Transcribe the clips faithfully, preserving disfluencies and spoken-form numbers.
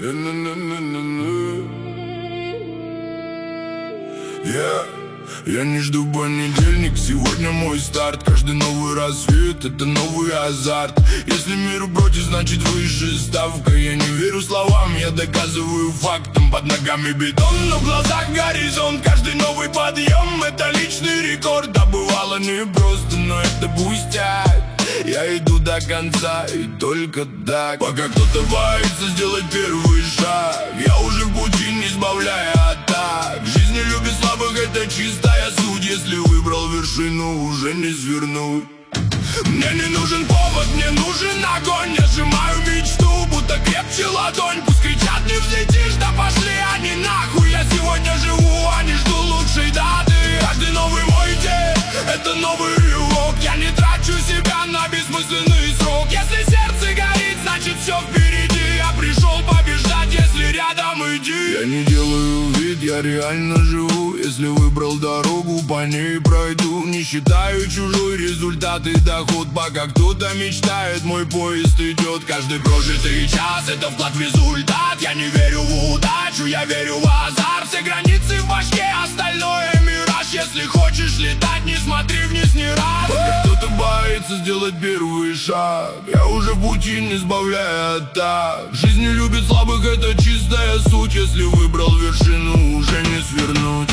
Yeah. Я не жду понедельник, сегодня мой старт. Каждый новый рассвет — это новый азарт. Если мир против, значит выше ставка. Я не верю словам, я доказываю фактом. Под ногами бетон, но в глазах горизонт. Каждый новый подъем — это личный рекорд. Да бывало непросто, но это пустяк. Я иду до конца и только так. Пока кто-то боится сделать первый шаг, я уже в пути, не сбавляя атак. Жизнь не любит слабых, это чистая суть. Если выбрал вершину, уже не свернуть. Мне не нужен повод, мне нужен огонь. Я сжимаю мечту, будто крепче ладонь. Пусть кричат, не взлетишь, да пошли они нахуй. Я сегодня живу, а не жду лучшей даты. Каждый новый мой день — это новый рывок. Я не трачу себя на бессмысленный срок. Если сердце горит, значит все впереди. Я пришел побеждать, если рядом иди. Я не делаю вид, я реально живу. Если выбрал дорогу, по ней пройду. Не считаю чужой результат и доход. Пока кто-то мечтает, мой поезд идет. Каждый прожитый час — это вклад в результат. Я не верю в удачу, я верю в азарт. Все границы в башке, остальное мираж. Если хочешь летать, не смотри вниз ни разу. Пока кто-то боится сделать первый шаг, я уже в пути, не сбавляя атак. Жизнь не любит слабых, это чистая суть. Если выбрал вершину, уже не свернуть.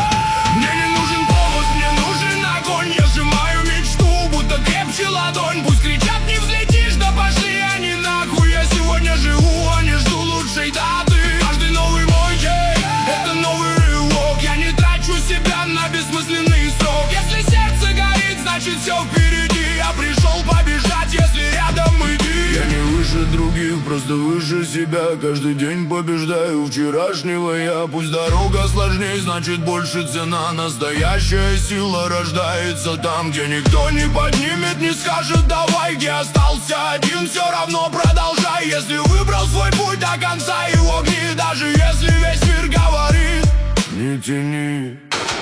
Мне не нужен повод, мне нужен огонь. Я сжимаю мечту, будто крепче ладонь. Пусть кричат, не взлетишь, да пошли они нахуй. Я сегодня живу, а не жду лучшей даты. Каждый новый мой день — это новый рывок. Я не трачу себя на бессмысленный срок. Если сердце горит, значит все впереди. Я пришел побеждать, если рядом иди. Я не выше других, просто выше себя. Каждый день побеждаю вчерашнего я. Пусть дорога сложнее, значит больше цена. Настоящая сила рождается там, где никто не поднимет, не скажет давай. Где остался один, все равно продолжай. Если выбрал свой путь до конца, его гни. Даже если весь мир говорит не тяни.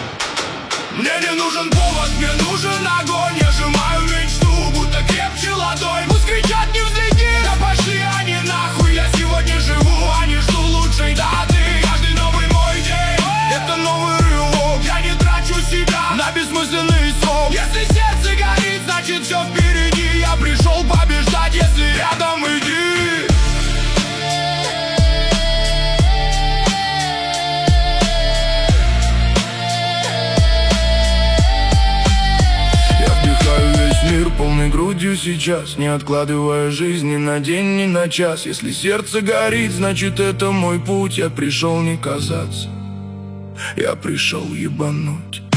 Мне не нужен повод, мне нужен огонь. Я сжимаю мечту, будто крепче ладонь. Пусть кричат, не взлети, да пошли они нахуй. Я сегодня живу, а не жду лучшей даты. Каждый новый мой день — это новый рывок. Я не трачу себя на бессмысленный срок. Если сердце горит, значит все впереди. Я пришел побеждать, если рядом иди. Мир полной грудью сейчас, не откладывая жизнь ни на день, ни на час. Если сердце горит, значит это мой путь. Я пришел не казаться, я пришел ебануть.